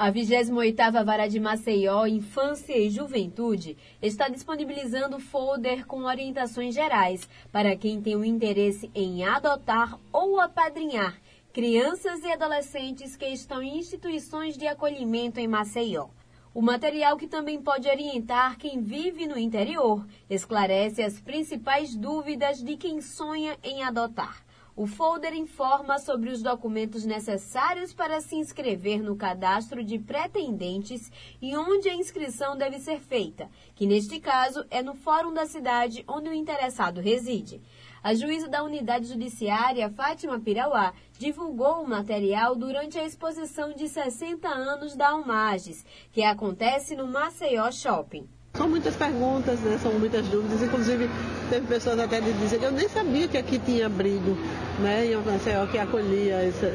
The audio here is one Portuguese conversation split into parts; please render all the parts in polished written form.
A 28ª Vara de Maceió, Infância e Juventude, está disponibilizando folder com orientações gerais para quem tem o interesse em adotar ou apadrinhar crianças e adolescentes que estão em instituições de acolhimento em Maceió. O material, que também pode orientar quem vive no interior, esclarece as principais dúvidas de quem sonha em adotar. O folder informa sobre os documentos necessários para se inscrever no cadastro de pretendentes e onde a inscrição deve ser feita, que neste caso é no fórum da cidade onde o interessado reside. A juíza da Unidade Judiciária, Fátima Pirauá, divulgou o material durante a exposição de 60 anos da Almages, que acontece no Maceió Shopping. São muitas perguntas, né? São muitas dúvidas, inclusive teve pessoas até de dizer que eu nem sabia que aqui tinha abrigo, né, em Maceió, que acolhia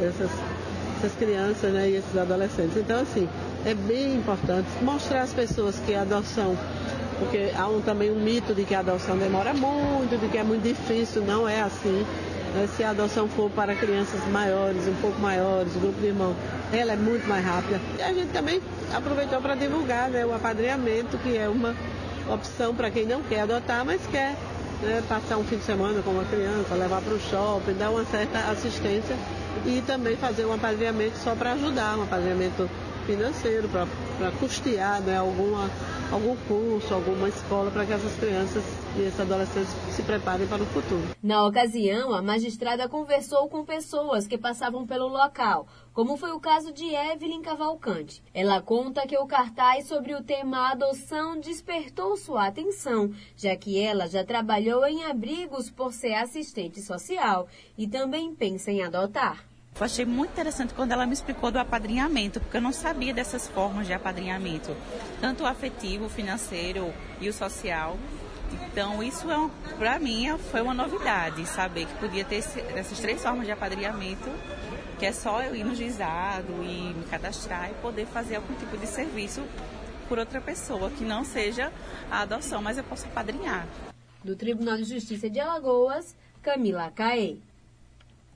essas crianças, né, e esses adolescentes. Então, assim, é bem importante mostrar às pessoas que a adoção, porque há também um mito de que a adoção demora muito, de que é muito difícil. Não é assim. Se a adoção for para crianças maiores, um pouco maiores, grupo de irmãos, ela é muito mais rápida. E a gente também aproveitou para divulgar, né, o apadrinhamento, que é uma opção para quem não quer adotar, mas quer, né, passar um fim de semana com uma criança, levar para o shopping, dar uma certa assistência e também fazer um apadrinhamento só para ajudar, um apadrinhamento financeiro, para custear, né, algum curso, alguma escola, para que essas crianças e esses adolescentes se preparem para o futuro. Na ocasião, a magistrada conversou com pessoas que passavam pelo local, como foi o caso de Evelyn Cavalcante. Ela conta que o cartaz sobre o tema adoção despertou sua atenção, já que ela já trabalhou em abrigos por ser assistente social e também pensa em adotar. Eu achei muito interessante quando ela me explicou do apadrinhamento, porque eu não sabia dessas formas de apadrinhamento, tanto o afetivo, o financeiro e o social. Então, isso para mim foi uma novidade, saber que podia ter essas 3 formas de apadrinhamento, que é só eu ir no juizado e me cadastrar e poder fazer algum tipo de serviço por outra pessoa, que não seja a adoção, mas eu posso apadrinhar. Do Tribunal de Justiça de Alagoas, Camila Caê.